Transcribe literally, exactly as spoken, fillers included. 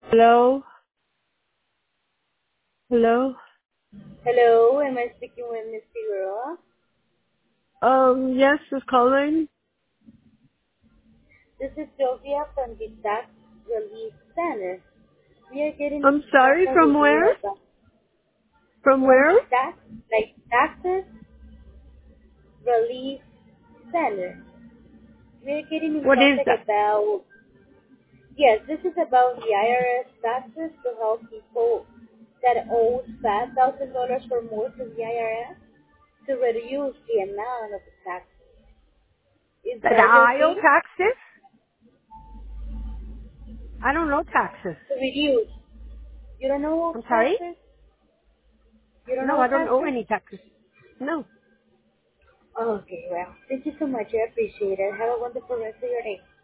Hello? Hello? Hello, am I speaking with Miss Figueroa? Um, yes, who's calling? This is Sylvia from the Tax Relief Center. We are getting I'm in sorry, contact from with you where? about From from where? the Tax, like Taxes Relief Center. We are getting in What is contact that? about, yes, this is about the I R S taxes to help people that owe five thousand dollars or more to the I R S to reduce the amount of the taxes. Is That that your I owe case? taxes? I don't know taxes. To reduce. You don't know I'm sorry? taxes? You don't No, know I don't owe taxes? any taxes. No. Okay, well, thank you so much. I appreciate it. Have a wonderful rest of your day.